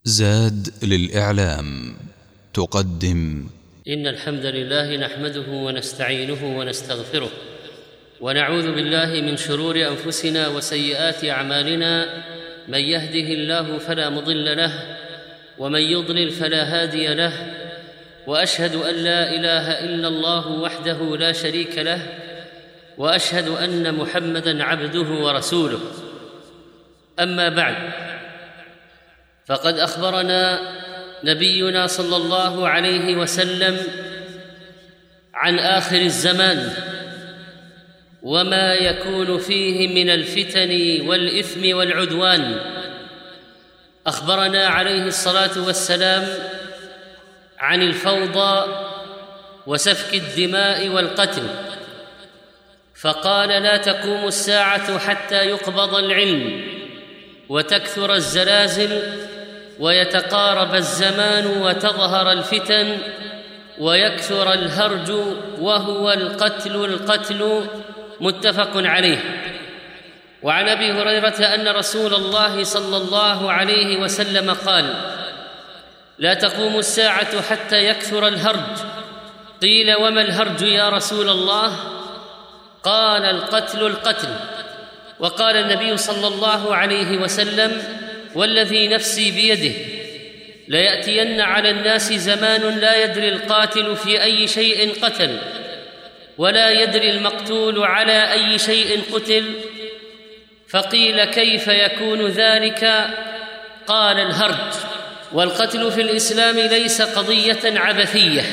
زاد للإعلام تقدم إن الحمد لله نحمده ونستعينه ونستغفره ونعوذ بالله من شرور أنفسنا وسيئات أعمالنا. من يهده الله فلا مضل له ومن يضلل فلا هادي له، وأشهد أن لا إله إلا الله وحده لا شريك له، وأشهد أن محمدًا عبده ورسوله. أما بعد، فقد أخبرنا نبينا صلى الله عليه وسلم عن آخر الزمان وما يكون فيه من الفتن والإثم والعدوان. أخبرنا عليه الصلاة والسلام عن الفوضى وسفك الدماء والقتل، فقال: لا تقوم الساعة حتى يقبض العلم وتكثر الزلازل ويتقارب الزمان وتظهر الفتن ويكثر الهرج وهو القتل. متفق عليه. وعن أبي هريرة أن رسول الله صلى الله عليه وسلم قال: لا تقوم الساعة حتى يكثر الهرج. قيل: وما الهرج يا رسول الله؟ قال: القتل. وقال النبي صلى الله عليه وسلم: والذي نفسي بيده ليأتين على الناس زمان لا يدري القاتل في أي شيء قتل ولا يدري المقتول على أي شيء قتل. فقيل: كيف يكون ذلك؟ قال: الهرج. والقتل في الإسلام ليس قضية عبثية،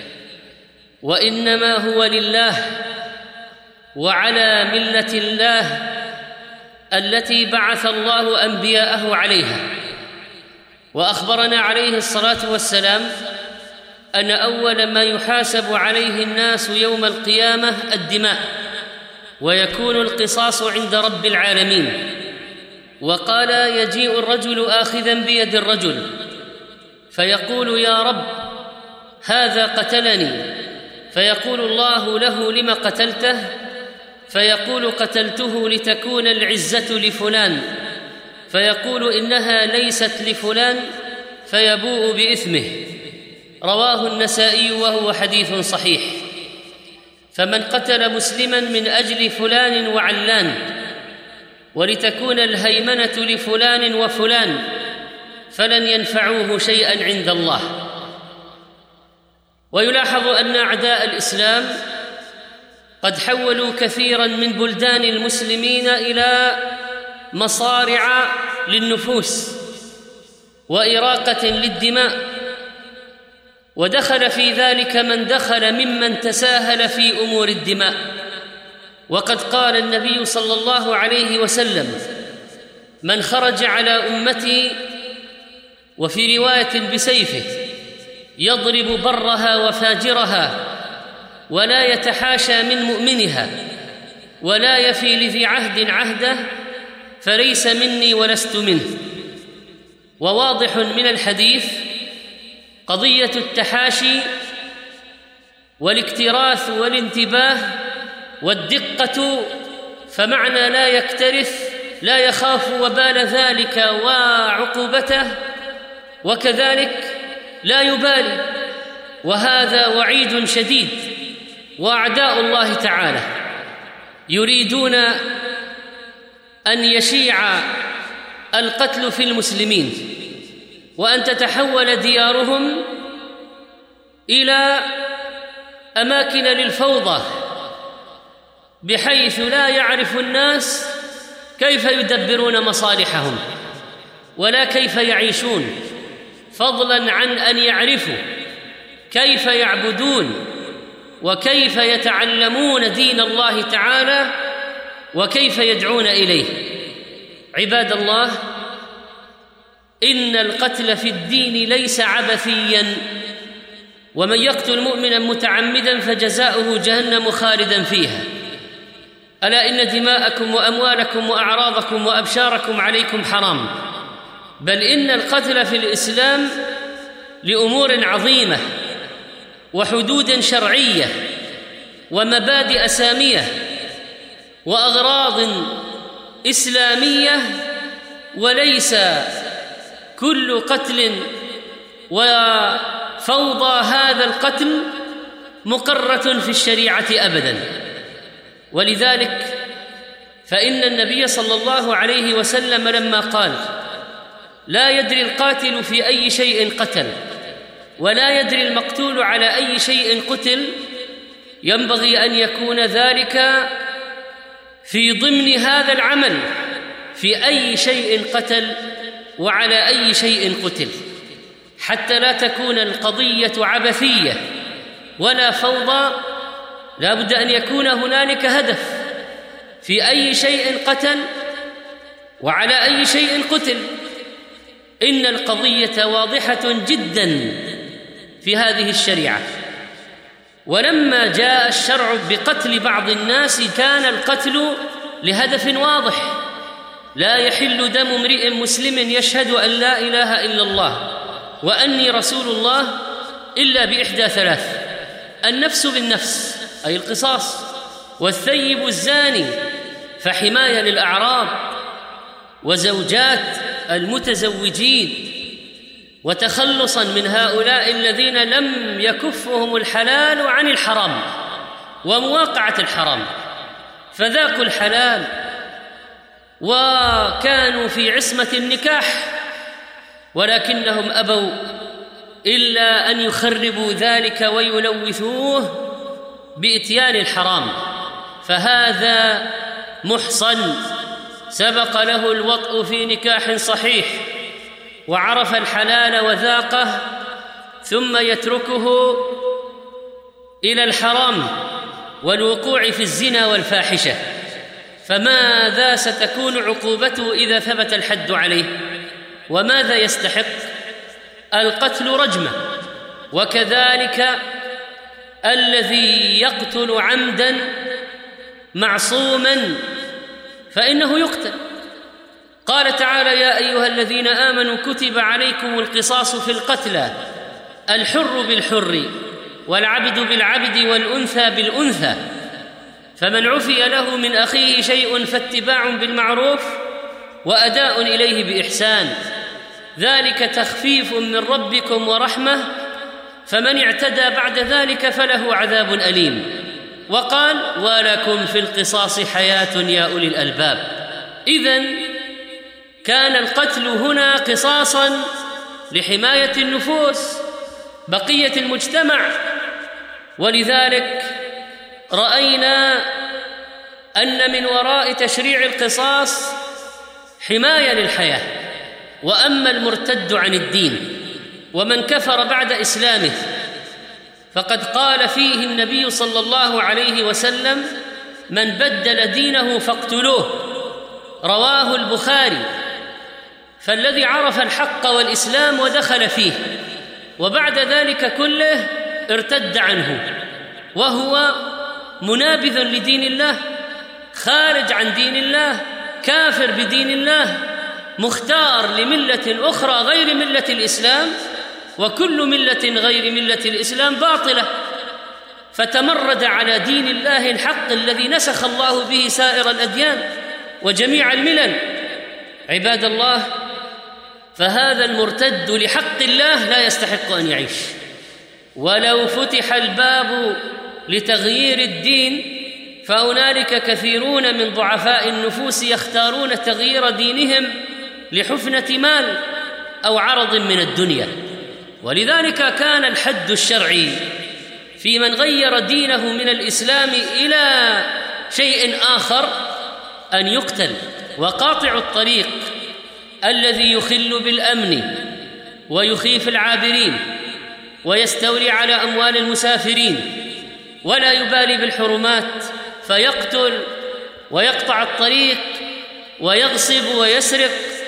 وإنما هو لله وعلى ملة الله التي بعث الله أنبياءه عليها. وأخبرنا عليه الصلاة والسلام أن أول ما يحاسب عليه الناس يوم القيامة الدماء، ويكون القصاص عند رب العالمين. وقال: يجيء الرجل آخذا بيد الرجل فيقول: يا رب، هذا قتلني. فيقول الله له: لم قتلته؟ فيقول: قتلته لتكون العزة لفلان. فيقول: إنها ليست لفلان، فيبوء بإثمه. رواه النسائي وهو حديث صحيح. فمن قتل مسلما من أجل فلان وعلان ولتكون الهيمنة لفلان وفلان فلن ينفعوه شيئا عند الله. ويلاحظ أن أعداء الإسلام قد حولوا كثيرا من بلدان المسلمين إلى مصارع للنفوس وإراقة للدماء، ودخل في ذلك من دخل ممن تساهل في أمور الدماء. وقد قال النبي صلى الله عليه وسلم: من خرج على أمتي، وفي رواية بسيفه، يضرب برها وفاجرها ولا يتحاشى من مؤمنها ولا يفي لذي عهد عهده فليس مني ولست منه. وواضح من الحديث قضية التحاشي والاكتراث والانتباه والدقة، فمعنى لا يكترث لا يخاف وبال ذلك وعقوبته، وكذلك لا يبالي، وهذا وعيد شديد. وأعداء الله تعالى يريدون أن يشيع القتل في المسلمين وأن تتحول ديارهم إلى أماكن للفوضى، بحيث لا يعرف الناس كيف يدبرون مصالحهم ولا كيف يعيشون، فضلاً عن أن يعرفوا كيف يعبدون وكيف يتعلمون دين الله تعالى وكيف يدعون إليه. عباد الله، إن القتل في الدين ليس عبثياً، ومن يقتل مؤمناً متعمداً فجزاؤه جهنم خالداً فيها. ألا إن دماءكم وأموالكم وأعراضكم وأبشاركم عليكم حرام. بل إن القتل في الإسلام لأمور عظيمة وحدود شرعية ومبادئ سامية وأغراض إسلامية، وليس كل قتل وفوضى هذا القتل مقرة في الشريعة أبداً. ولذلك فإن النبي صلى الله عليه وسلم لما قال: لا يدري القاتل في أي شيء قتل ولا يدري المقتول على أي شيء قتل، ينبغي أن يكون ذلك في ضمن هذا العمل، في أي شيء قتل وعلى أي شيء قتل، حتى لا تكون القضية عبثية ولا فوضى. لا بد أن يكون هنالك هدف في أي شيء قتل وعلى أي شيء قتل. إن القضية واضحة جدا في هذه الشريعة. ولما جاء الشرع بقتل بعض الناس كان القتل لهدف واضح: لا يحل دم امرئ مسلم يشهد أن لا إله إلا الله وأني رسول الله إلا بإحدى ثلاث: النفس بالنفس أي القصاص، والثيب الزاني فحماية للأعراض، وزوجات المتزوجين وتخلصا من هؤلاء الذين لم يكفهم الحلال عن الحرام ومواقعة الحرام، فذاقوا الحلال وكانوا في عصمة النكاح، ولكنهم أبوا إلا أن يخربوا ذلك ويلوثوه بإتيان الحرام. فهذا محصن سبق له الوطء في نكاح صحيح وعرف الحلال وذاقه، ثم يتركه إلى الحرام والوقوع في الزنا والفاحشة، فماذا ستكون عقوبته إذا ثبت الحد عليه؟ وماذا يستحق؟ القتل رجمة. وكذلك الذي يقتل عمدا معصوما فإنه يقتل. قال تعالى: يا أيها الذين آمنوا كتب عليكم القصاص في القتلى، الحر بالحر والعبد بالعبد والأنثى بالأنثى، فمن عفي له من أخيه شيء فاتباع بالمعروف وأداء إليه بإحسان، ذلك تخفيف من ربكم ورحمة، فمن اعتدى بعد ذلك فله عذاب أليم. وقال: ولكم في القصاص حياة يا أولي الألباب. إذن كان القتل هنا قصاصا لحماية النفوس، بقية المجتمع. ولذلك رأينا أن من وراء تشريع القصاص حماية للحياة. وأما المرتد عن الدين ومن كفر بعد إسلامه فقد قال فيه النبي صلى الله عليه وسلم: من بدل دينه فاقتلوه، رواه البخاري. فالذي عرف الحق والإسلام ودخل فيه وبعد ذلك كله ارتد عنه وهو منابذ لدين الله، خارج عن دين الله، كافر بدين الله، مختار لملة أخرى غير ملة الإسلام، وكل ملة غير ملة الإسلام باطلة، فتمرد على دين الله الحق الذي نسخ الله به سائر الأديان وجميع الملل. عباد الله، فهذا المرتد لحق الله لا يستحق أن يعيش. ولو فتح الباب لتغيير الدين فهنالك كثيرون من ضعفاء النفوس يختارون تغيير دينهم لحفنة مال أو عرض من الدنيا. ولذلك كان الحد الشرعي في من غير دينه من الإسلام إلى شيء آخر أن يقتل. وقاطع الطريق الذي يخل بالأمن ويخيف العابرين ويستولي على أموال المسافرين ولا يبالي بالحرمات فيقتل ويقطع الطريق ويغصب ويسرق،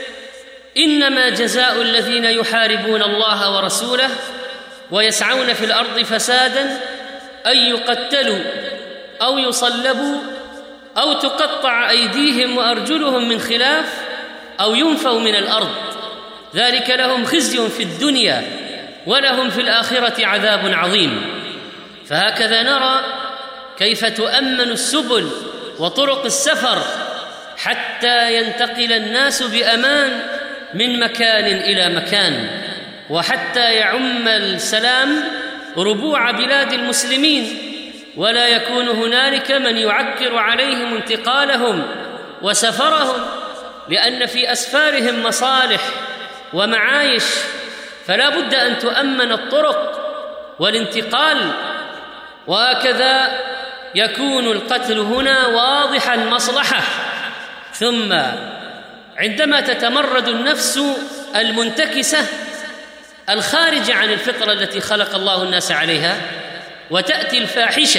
إنما جزاء الذين يحاربون الله ورسوله ويسعون في الأرض فسادا أن يقتلوا أو يصلبوا أو تقطع أيديهم وأرجلهم من خلاف أو ينفوا من الأرض، ذلك لهم خزي في الدنيا ولهم في الآخرة عذاب عظيم. فهكذا نرى كيف تؤمن السبل وطرق السفر حتى ينتقل الناس بأمان من مكان إلى مكان، وحتى يعم السلام ربوع بلاد المسلمين، ولا يكون هنالك من يعكر عليهم انتقالهم وسفرهم، لأن في أسفارهم مصالح ومعايش، فلا بد أن تؤمن الطرق والانتقال. وهكذا يكون القتل هنا واضح المصلحة. ثم عندما تتمرد النفس المنتكسة الخارجة عن الفطرة التي خلق الله الناس عليها، وتأتي الفاحشة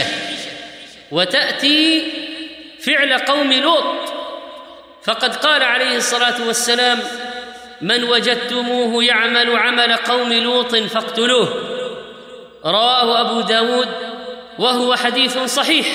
وتأتي فعل قوم لوط، فقد قال عليه الصلاة والسلام: من وجدتموه يعمل عمل قوم لوط فاقتلوه، رواه أبو داود وهو حديث صحيح.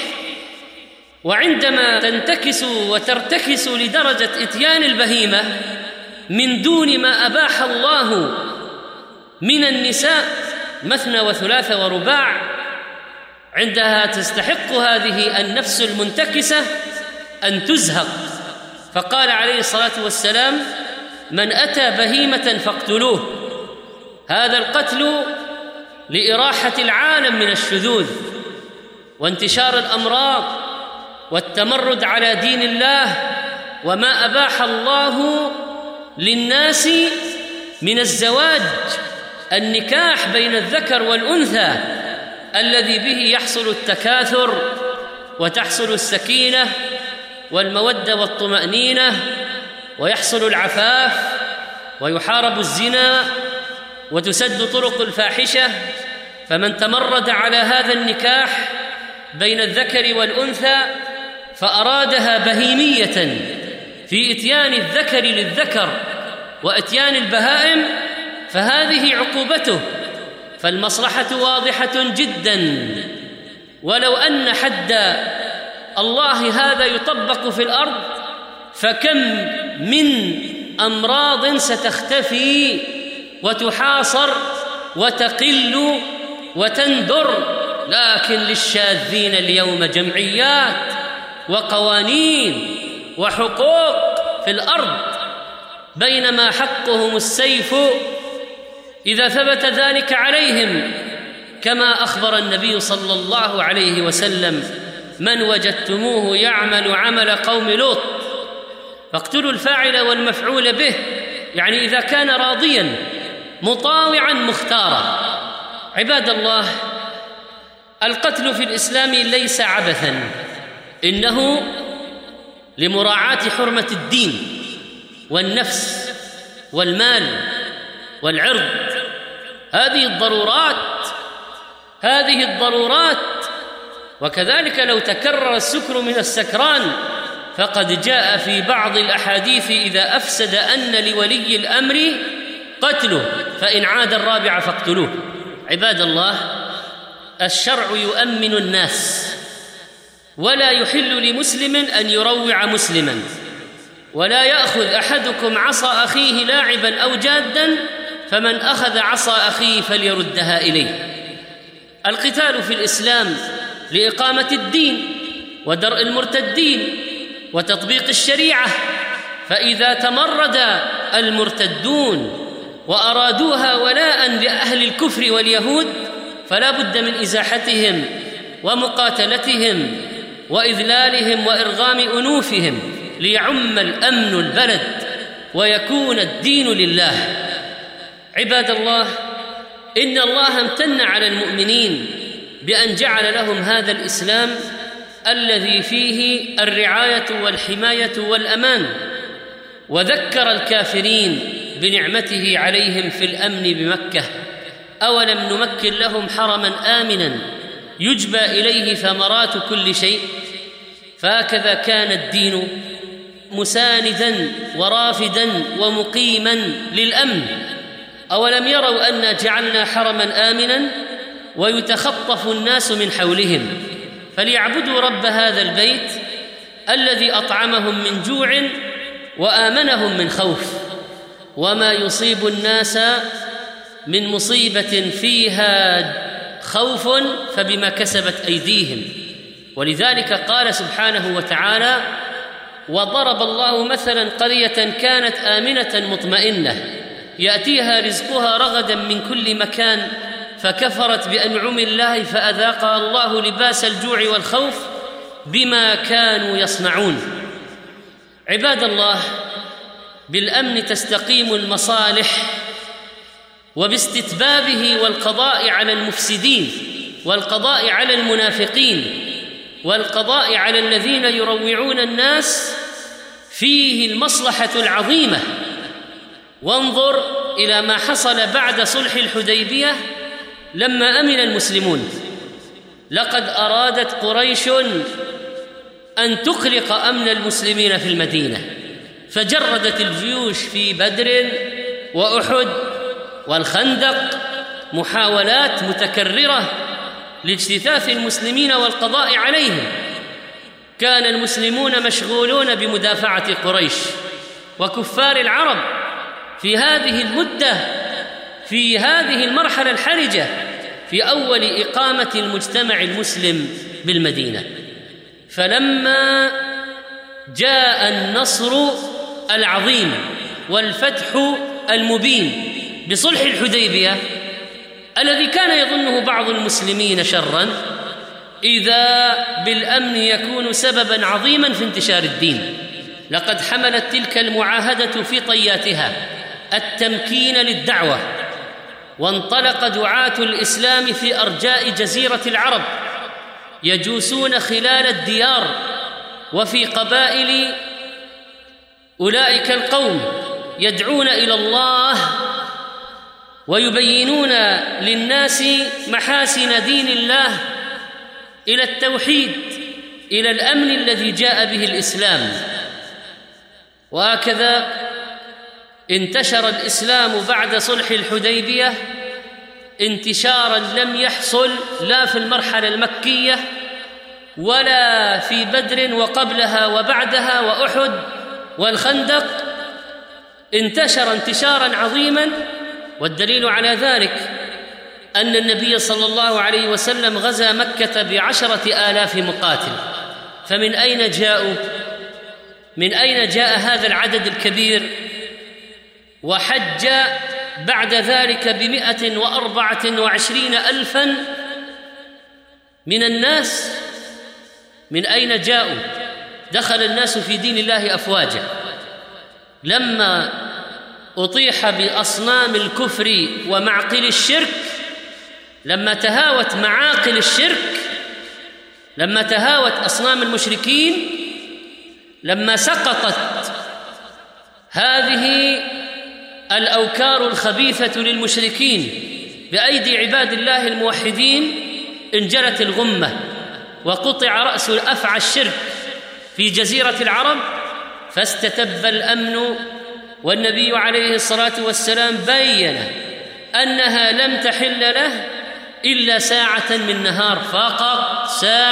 وعندما تنتكس وترتكس لدرجة إتيان البهيمة من دون ما أباح الله من النساء مثنى وثلاث ورباع، عندها تستحق هذه النفس المنتكسة أن تزهق. فقال عليه الصلاة والسلام: من أتى بهيمة فاقتلوه. هذا القتل لإراحة العالم من الشذوذ وانتشار الأمراض والتمرد على دين الله وما أباح الله للناس من الزواج، النكاح بين الذكر والأنثى الذي به يحصل التكاثر وتحصل السكينة والمودة والطمأنينة، ويحصل العفاف، ويحارب الزنا، وتسد طرق الفاحشة. فمن تمرد على هذا النكاح بين الذكر والأنثى فأرادها بهيمية في إتيان الذكر للذكر وإتيان البهائم، فهذه عقوبته. فالمصلحة واضحة جدا، ولو أن حد الله هذا يطبق في الأرض فكم من أمراض ستختفي وتحاصر وتقل وتندر. لكن للشاذين اليوم جمعيات وقوانين وحقوق في الأرض، بينما حقهم السيف إذا ثبت ذلك عليهم، كما أخبر النبي صلى الله عليه وسلم: من وجدتموه يعمل عمل قوم لوط فاقتلوا الفاعل والمفعول به، يعني إذا كان راضيا مطاوعا مختارا. عباد الله، القتل في الإسلام ليس عبثا، إنه لمراعاة حرمة الدين والنفس والمال والعرض. هذه الضرورات. وكذلك لو تكرر السكر من السكران فقد جاء في بعض الأحاديث: إذا أفسد أن لولي الأمر قتله، فإن عاد الرابع فاقتلوه. عباد الله، الشرع يؤمن الناس، ولا يحل لمسلم أن يروع مسلما، ولا يأخذ أحدكم عصا أخيه لاعبا أو جادا، فمن أخذ عصا أخيه فليردها إليه. القتال في الإسلام لإقامة الدين ودرء المرتدين وتطبيق الشريعة، فإذا تمرد المرتدون وأرادوها ولاء لأهل الكفر واليهود فلا بد من إزاحتهم ومقاتلتهم وإذلالهم وإرغام أنوفهم ليعم الأمن البلد ويكون الدين لله. عباد الله، إن الله امتن على المؤمنين بأن جعل لهم هذا الإسلام الذي فيه الرعاية والحماية والأمان، وذكر الكافرين بنعمته عليهم في الأمن بمكة: أولم نمكن لهم حرما آمنا يجبى إليه ثمرات كل شيء. فهكذا كان الدين مساندا ورافدا ومقيما للأمن. أولم يروا أنا جعلنا حرما آمنا ويتخطف الناس من حولهم، فليعبدوا رب هذا البيت الذي أطعمهم من جوع وآمنهم من خوف. وما يصيب الناس من مصيبة فيها خوف فبما كسبت أيديهم. ولذلك قال سبحانه وتعالى: وضرب الله مثلا قرية كانت آمنة مطمئنة يأتيها رزقها رغدا من كل مكان فكفرت بأنعم الله فأذاقها الله لباس الجوع والخوف بما كانوا يصنعون. عباد الله، بالأمن تستقيم المصالح، وباستتبابه والقضاء على المفسدين والقضاء على المنافقين والقضاء على الذين يروعون الناس فيه المصلحة العظيمة. وانظر إلى ما حصل بعد صلح الحديبية لما أمن المسلمون. لقد أرادت قريش أن تقلق أمن المسلمين في المدينة، فجردت الجيوش في بدر وأحد والخندق محاولات متكررة لاجتثاث المسلمين والقضاء عليهم. كان المسلمون مشغولون بمدافعة قريش وكفار العرب في هذه المدة، في هذه المرحلة الحرجة، في أول إقامة المجتمع المسلم بالمدينة. فلما جاء النصر العظيم والفتح المبين بصلح الحديبية الذي كان يظنه بعض المسلمين شرا، إذا بالأمن يكون سببا عظيما في انتشار الدين. لقد حملت تلك المعاهدة في طياتها التمكين للدعوة، وانطلق دعاة الإسلام في أرجاء جزيرة العرب يجوسون خلال الديار وفي قبائل أولئك القوم، يدعون إلى الله ويبينون للناس محاسن دين الله، إلى التوحيد، إلى الأمن الذي جاء به الإسلام. وهكذا انتشر الإسلام بعد صلح الحديبية انتشارا لم يحصل لا في المرحلة المكية ولا في بدر وقبلها وبعدها وأحد والخندق. انتشر انتشارا عظيما، والدليل على ذلك أن النبي صلى الله عليه وسلم غزا مكة ب10,000 مقاتل. فمن أين جاءوا؟ من أين جاء هذا العدد الكبير؟ وحج بعد ذلك 124,000 من الناس. من أين جاءوا؟ دخل الناس في دين الله أفواجا. لما أطيح بأصنام الكفر ومعقل الشرك، لما تهاوت معاقل الشرك، لما تهاوت أصنام المشركين، لما سقطت هذه الأوكار الخبيثة للمشركين بأيدي عباد الله الموحدين، انجلت الغمة وقطع رأس أفعى الشرك في جزيرة العرب، فاستتب الأمن. والنبي عليه الصلاة والسلام بين أنها لم تحل له إلا ساعة من نهار فقط،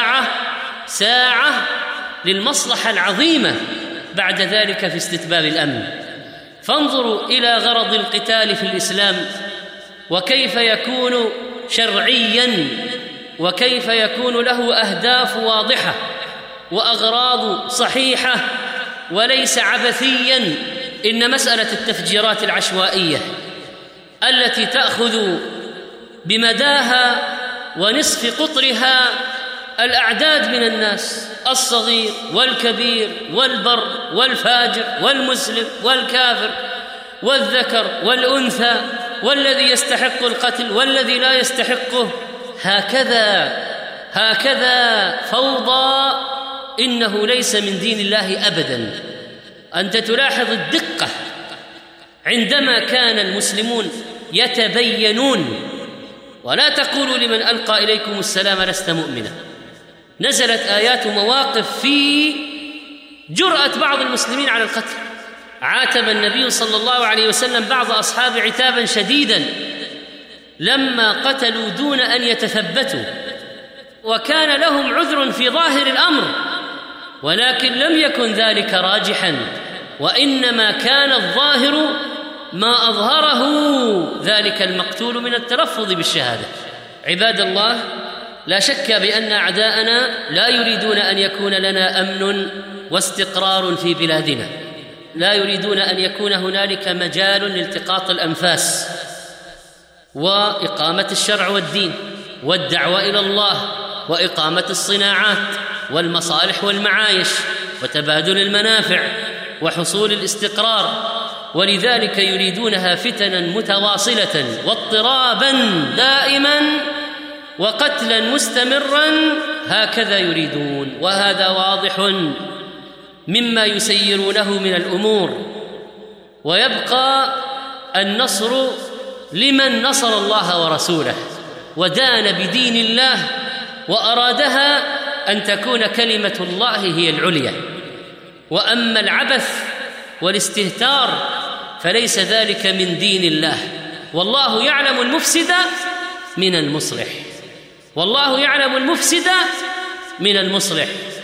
ساعة للمصلحة العظيمة بعد ذلك في استتباب الأمن. فانظروا إلى غرض القتال في الإسلام، وكيف يكون شرعياً، وكيف يكون له أهداف واضحة وأغراض صحيحة وليس عبثياً. إن مسألة التفجيرات العشوائية التي تأخذ بمداها ونصف قطرها الأعداد من الناس، الصغير والكبير والبر والفاجر والمسلم والكافر والذكر والأنثى، والذي يستحق القتل والذي لا يستحقه، هكذا فوضى. إنه ليس من دين الله أبدا. أنت تلاحظ الدقة عندما كان المسلمون يتبينون. ولا تقولوا لمن ألقى إليكم السلام لست مؤمنا. نزلت آيات ومواقف في جرأة بعض المسلمين على القتل. عاتب النبي صلى الله عليه وسلم بعض أصحابه عتابا شديدا لما قتلوا دون أن يتثبتوا، وكان لهم عذر في ظاهر الأمر، ولكن لم يكن ذلك راجحا، وإنما كان الظاهر ما أظهره ذلك المقتول من التلفظ بالشهادة. عباد الله، لا شك بأن أعداءنا لا يريدون أن يكون لنا أمن واستقرار في بلادنا، لا يريدون أن يكون هنالك مجال لالتقاط الأنفاس وإقامة الشرع والدين والدعوة إلى الله وإقامة الصناعات والمصالح والمعايش وتبادل المنافع وحصول الاستقرار، ولذلك يريدونها فتنا متواصلة واضطرابا دائما وقتلا مستمرا، هكذا يريدون، وهذا واضح مما يسيرونه من الأمور. ويبقى النصر لمن نصر الله ورسوله ودان بدين الله وأرادها أن تكون كلمة الله هي العليا. وأما العبث والاستهتار فليس ذلك من دين الله، والله يعلم المفسد من المصلح، والله يعلم المفسد من المصلح،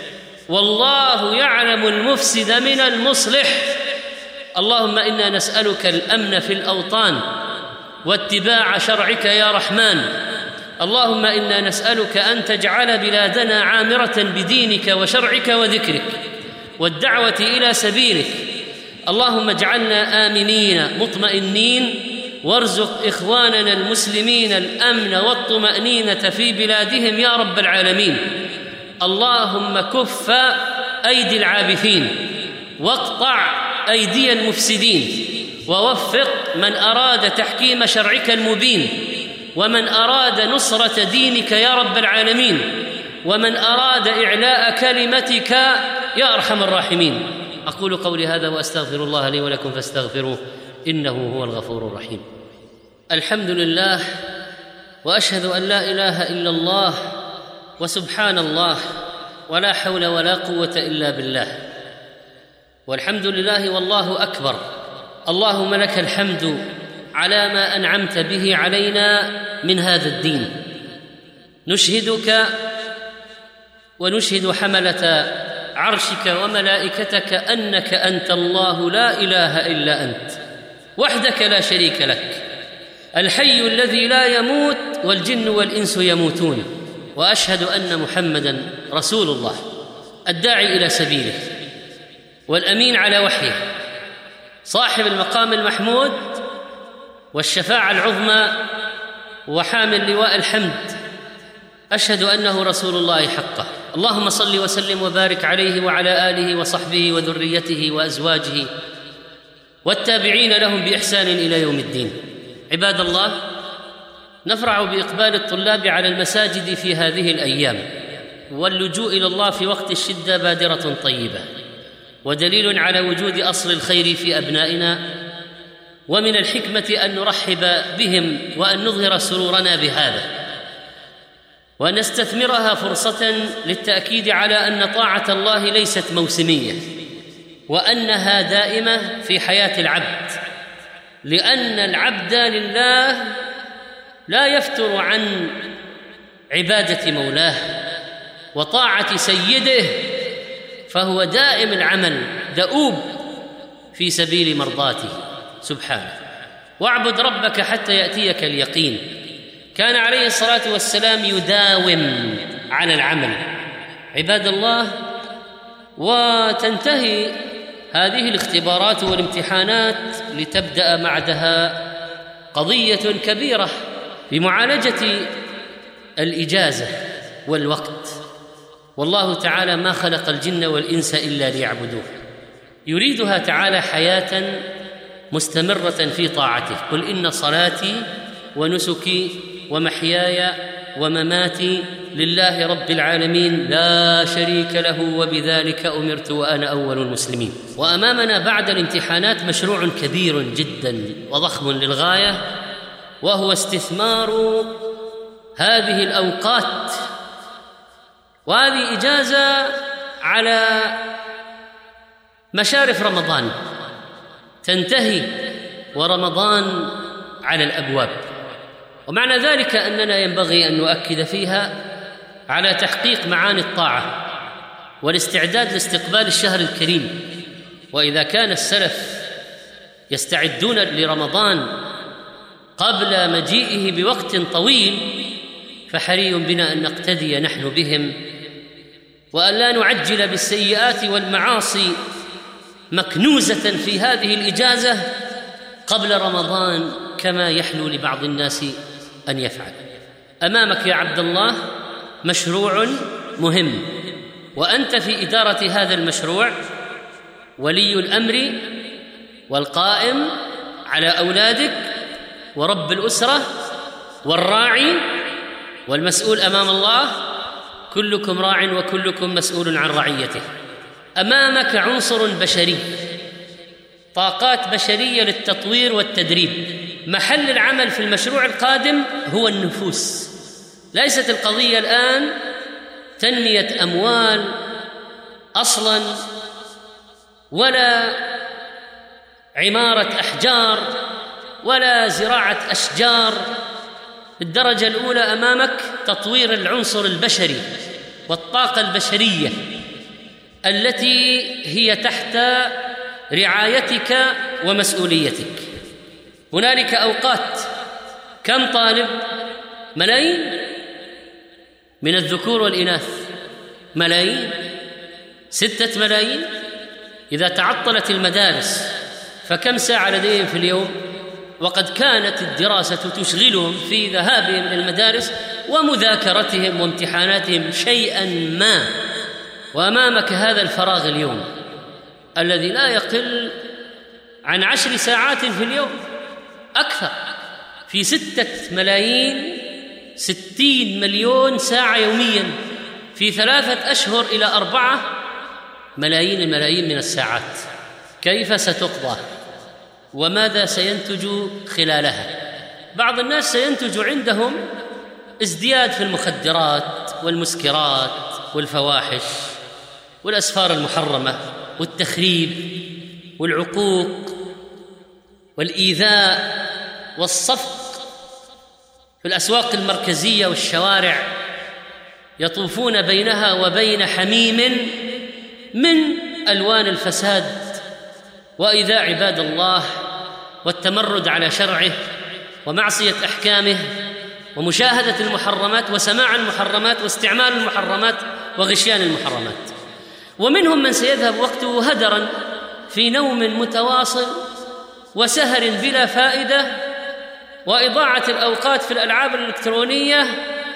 والله يعلم المفسد من المصلح. اللهم إنا نسألك الأمن في الأوطان واتباع شرعك يا رحمن. اللهم إنا نسألك أن تجعل بلادنا عامرة بدينك وشرعك وذكرك والدعوة إلى سبيلك. اللهم اجعلنا آمنين مطمئنين، وارزق إخواننا المسلمين الأمن والطمأنينة في بلادهم يا رب العالمين. اللهم كف أيدي العابثين واقطع أيدي المفسدين، ووفق من أراد تحكيم شرعك المبين، ومن أراد نصرة دينك يا رب العالمين، ومن أراد إعلاء كلمتك يا أرحم الراحمين. أقول قولي هذا وأستغفر الله لي ولكم فاستغفروه إنه هو الغفور الرحيم. الحمد لله، وأشهد أن لا إله إلا الله، وسبحان الله، ولا حول ولا قوة إلا بالله، والحمد لله والله أكبر. اللهم لك الحمد على ما أنعمت به علينا من هذا الدين. نشهدك ونشهد حملة عرشك وملائكتك أنك أنت الله لا إله إلا أنت وحدك لا شريك لك، الحي الذي لا يموت والجن والإنس يموتون. وأشهد أن محمدًا رسول الله الداعي إلى سبيله والأمين على وحيه، صاحب المقام المحمود والشفاعة العظمى وحامل لواء الحمد. أشهد أنه رسول الله حقه. اللهم صل وسلم وبارك عليه وعلى آله وصحبه وذريته وأزواجه والتابعين لهم بإحسان إلى يوم الدين. عباد الله، نفرح بإقبال الطلاب على المساجد في هذه الأيام، واللجوء إلى الله في وقت الشدة بادرة طيبة ودليل على وجود أصل الخير في أبنائنا، ومن الحكمة أن نرحب بهم وأن نظهر سرورنا بهذا، وأن نستثمرها فرصة للتأكيد على أن طاعة الله ليست موسمية، وأنها دائمة في حياة العبد، لأن العبد لله لا يفتر عن عبادة مولاه وطاعة سيده، فهو دائم العمل دؤوب في سبيل مرضاته سبحانه. واعبد ربك حتى يأتيك اليقين. كان عليه الصلاة والسلام يداوم على العمل. عباد الله، وتنتهي هذه الاختبارات والامتحانات لتبدأ بعدها قضية كبيرة بمعالجة الإجازة والوقت. والله تعالى ما خلق الجن والإنس إلا ليعبدوه، يريدها تعالى حياة مستمرة في طاعته. قل إن صلاتي ونسكي ومحياي ومماتي لله رب العالمين لا شريك له وبذلك أمرت وأنا أول المسلمين. وأمامنا بعد الامتحانات مشروع كبير جدا وضخم للغاية، وهو استثمار هذه الأوقات، وهذه إجازة على مشارف رمضان تنتهي ورمضان على الأبواب. ومعنى ذلك أننا ينبغي أن نؤكد فيها على تحقيق معاني الطاعة والاستعداد لاستقبال الشهر الكريم. وإذا كان السلف يستعدون لرمضان قبل مجيئه بوقت طويل، فحري بنا أن نقتدي نحن بهم، وأن لا نعجل بالسيئات والمعاصي مكنوزة في هذه الإجازة قبل رمضان كما يحلو لبعض الناس أن يفعل. أمامك يا عبد الله مشروع مهم، وأنت في إدارة هذا المشروع ولي الأمر والقائم على أولادك ورب الأسرة والراعي والمسؤول أمام الله. كلكم راع وكلكم مسؤول عن رعيته. أمامك عنصر بشري، طاقات بشرية للتطوير والتدريب. محل العمل في المشروع القادم هو النفوس. ليست القضية الآن تنمية أموال أصلاً، ولا عمارة أحجار، ولا زراعة أشجار. بالدرجة الأولى أمامك تطوير العنصر البشري والطاقة البشرية التي هي تحت رعايتك ومسؤوليتك. هنالك أوقات. كم طالب؟ ملايين من الذكور والإناث، ملايين، 6 ملايين. إذا تعطلت المدارس فكم ساعة لديهم في اليوم؟ وقد كانت الدراسة تشغلهم في ذهابهم إلى المدارس ومذاكرتهم وامتحاناتهم شيئا ما، وأمامك هذا الفراغ اليوم الذي لا يقل عن 10 ساعات في اليوم أكثر، في 6 ملايين 60 مليون ساعة يوميا، في 3 أشهر إلى 4 ملايين الملايين من الساعات. كيف ستقضى؟ وماذا سينتج خلالها؟ بعض الناس سينتج عندهم ازدياد في المخدرات والمسكرات والفواحش والأسفار المحرمة والتخريب والعقوق والإيذاء والصفق في الأسواق المركزية والشوارع، يطوفون بينها وبين حميم من ألوان الفساد وإيذاء عباد الله والتمرد على شرعه ومعصية أحكامه ومشاهدة المحرمات وسماع المحرمات واستعمال المحرمات وغشيان المحرمات. ومنهم من سيذهب وقته هدرا في نوم متواصل وسهر بلا فائدة وإضاعة الأوقات في الألعاب الإلكترونية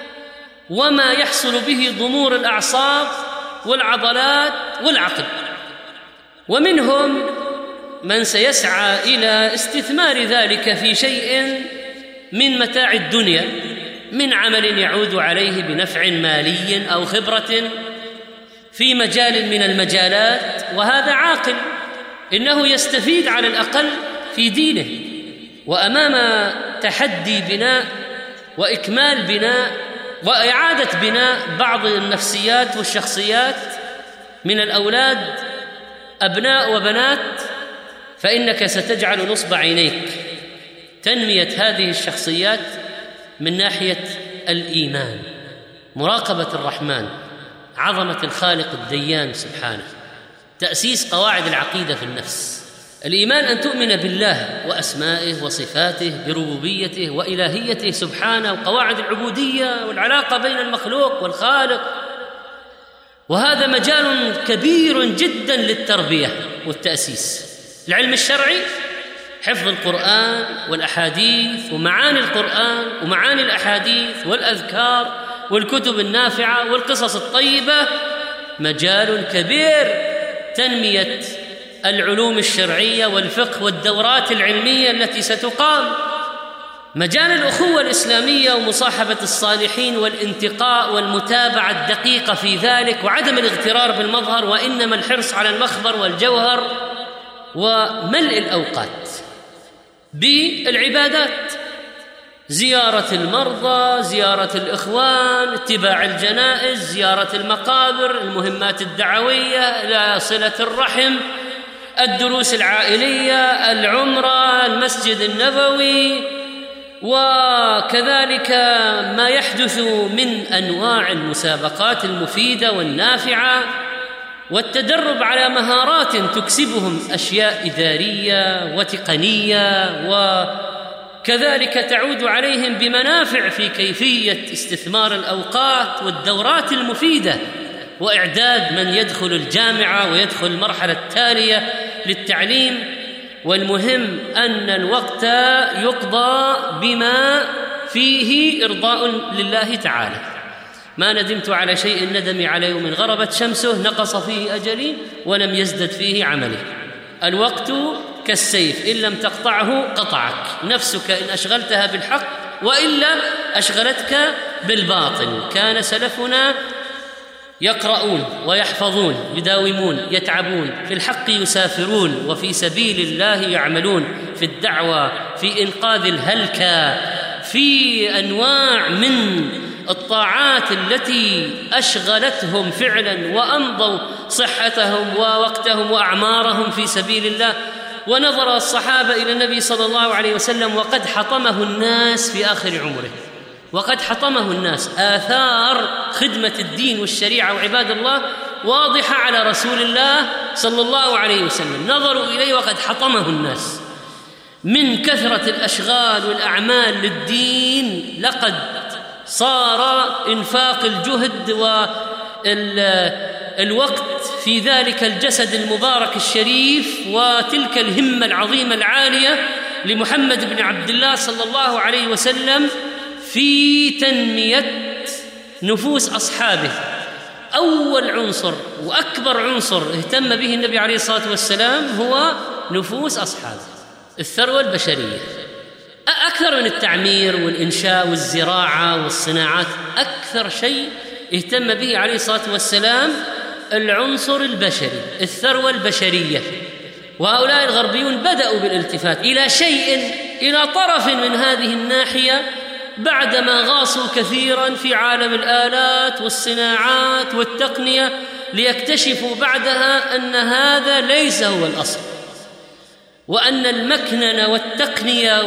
وما يحصل به ضمور الأعصاب والعضلات والعقل. ومنهم من سيسعى إلى استثمار ذلك في شيء من متاع الدنيا، من عمل يعود عليه بنفع مالي أو خبرة في مجال من المجالات، وهذا عاقل، إنه يستفيد على الأقل في دينه. وأمام تحدي بناء وإكمال بناء وإعادة بناء بعض النفسيات والشخصيات من الأولاد أبناء وبنات، فإنك ستجعل نصب عينيك تنمية هذه الشخصيات من ناحية الإيمان، مراقبة الرحمن، عظمة الخالق الديان سبحانه، تأسيس قواعد العقيدة في النفس. الإيمان أن تؤمن بالله وأسمائه وصفاته بربوبيته وإلهيته سبحانه، وقواعد العبودية والعلاقة بين المخلوق والخالق. وهذا مجال كبير جدا للتربية والتأسيس. العلم الشرعي، حفظ القرآن والأحاديث ومعاني القرآن ومعاني الأحاديث والأذكار والكتب النافعة والقصص الطيبة، مجال كبير. تنمية العلوم الشرعية والفقه والدورات العلمية التي ستقام، مجال الأخوة الإسلامية ومصاحبة الصالحين والانتقاء والمتابعة الدقيقة في ذلك، وعدم الاغترار بالمظهر، وإنما الحرص على المخبر والجوهر، وملء الأوقات بالعبادات، زيارة المرضى، زيارة الإخوان، اتباع الجنائز، زيارة المقابر، المهمات الدعوية، صلة الرحم، الدروس العائلية، العمرة، المسجد النبوي، وكذلك ما يحدث من أنواع المسابقات المفيدة والنافعة، والتدرب على مهارات تكسبهم أشياء إدارية وتقنية وكذلك تعود عليهم بمنافع في كيفية استثمار الأوقات والدورات المفيدة وإعداد من يدخل الجامعة ويدخل المرحلة التالية للتعليم. والمهم أن الوقت يقضى بما فيه إرضاء لله تعالى. ما ندمت على شيء ندمي على يوم غربت شمسه نقص فيه أجلي ولم يزدد فيه عملي. الوقت كالسيف، إن لم تقطعه قطعك. نفسك إن أشغلتها بالحق وإلا أشغلتك بالباطل. كان سلفنا يقرؤون ويحفظون، يداومون، يتعبون في الحق، يسافرون، وفي سبيل الله يعملون، في الدعوة، في إنقاذ الهلكة، في أنواع من الطاعات التي أشغلتهم فعلا وأمضوا صحتهم ووقتهم وأعمارهم في سبيل الله. ونظر الصحابة إلى النبي صلى الله عليه وسلم وقد حطمه الناس في آخر عمره، وقد حطمه الناس. آثار خدمة الدين والشريعة وعباد الله واضحة على رسول الله صلى الله عليه وسلم. نظروا إليه وقد حطمه الناس من كثرة الأشغال والأعمال للدين. لقد صار إنفاق الجهد والوقت في ذلك الجسد المبارك الشريف وتلك الهمة العظيمة العالية لمحمد بن عبد الله صلى الله عليه وسلم في تنمية نفوس أصحابه. أول عنصر وأكبر عنصر اهتم به النبي عليه الصلاة والسلام هو نفوس أصحابه، الثروة البشرية. أكثر من التعمير والإنشاء والزراعة والصناعات، أكثر شيء اهتم به عليه الصلاة والسلام العنصر البشري، الثروة البشرية. وهؤلاء الغربيون بدأوا بالالتفات إلى شيء، إلى طرف من هذه الناحية بعدما غاصوا كثيرا في عالم الآلات والصناعات والتقنية، ليكتشفوا بعدها أن هذا ليس هو الأصل، وأن المكننة والتقنية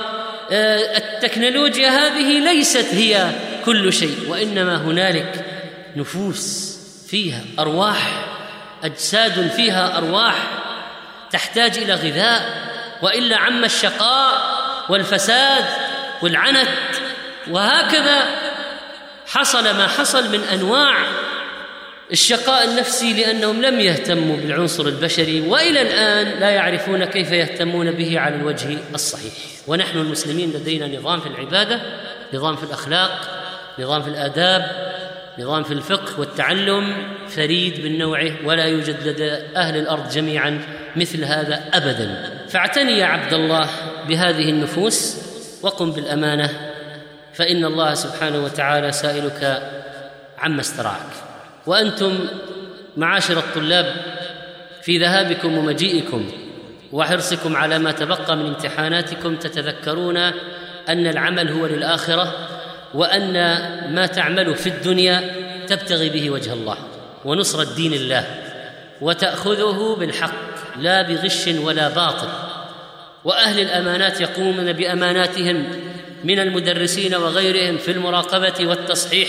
والتكنولوجيا هذه ليست هي كل شيء، وإنما هنالك نفوس فيها أرواح، أجساد فيها أرواح تحتاج إلى غذاء، وإلا عم الشقاء والفساد والعنت. وهكذا حصل ما حصل من أنواع الشقاء النفسي، لأنهم لم يهتموا بالعنصر البشري، وإلى الآن لا يعرفون كيف يهتمون به على الوجه الصحيح. ونحن المسلمين لدينا نظام في العبادة، نظام في الأخلاق، نظام في الآداب، نظام في الفقه والتعلم فريد من نوعه، ولا يوجد لدى أهل الأرض جميعا مثل هذا أبدا. فاعتني يا عبد الله بهذه النفوس وقم بالأمانة، فإن الله سبحانه وتعالى سائلك عما استرعاك. وأنتم معاشر الطلاب في ذهابكم ومجيئكم وحرصكم على ما تبقى من امتحاناتكم تتذكرون أن العمل هو للآخرة، وأن ما تعمل في الدنيا تبتغي به وجه الله ونصرة دين الله، وتأخذه بالحق لا بغش ولا باطل. وأهل الأمانات يقومون بأماناتهم من المدرسين وغيرهم في المراقبة والتصحيح،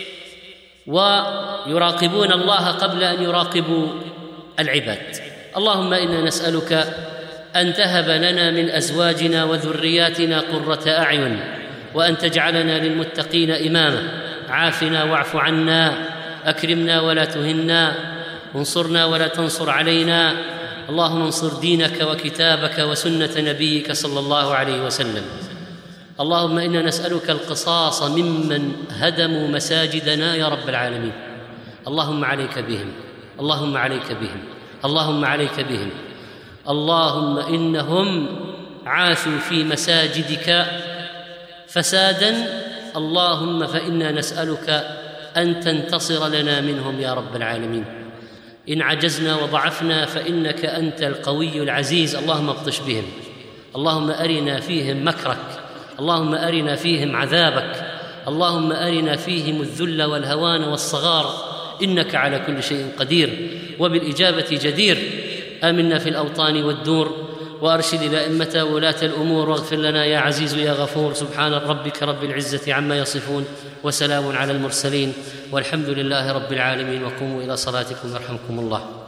ويراقبون الله قبل أن يراقبوا العباد. اللهم إنا نسألك أن تهب لنا من أزواجنا وذرياتنا قرة أعين، وأن تجعلنا للمتقين إماما. عافنا واعف عنا، أكرمنا ولا تهنا، انصرنا ولا تنصر علينا. اللهم انصر دينك وكتابك وسنة نبيك صلى الله عليه وسلم. اللهم إنا نسألك القصاص ممن هدموا مساجدنا يا رب العالمين. اللهم عليك بهم، اللهم عليك بهم، اللهم عليك بهم. اللهم إنهم عاثوا في مساجدك فسادا، اللهم فإنا نسألك أن تنتصر لنا منهم يا رب العالمين. إن عجزنا وضعفنا فإنك أنت القوي العزيز. اللهم ابطش بهم، اللهم أرنا فيهم مكرك، اللهم أرنا فيهم عذابك، اللهم أرنا فيهم الذل والهوان والصغار، إنك على كل شيء قدير وبالإجابة جدير. آمنا في الأوطان والدور، وأرشد الأئمة وولاة الأمور، واغفر لنا يا عزيز يا غفور. سبحان ربك رب العزة عما يصفون، وسلام على المرسلين، والحمد لله رب العالمين. وقوموا إلى صلاتكم يرحمكم الله.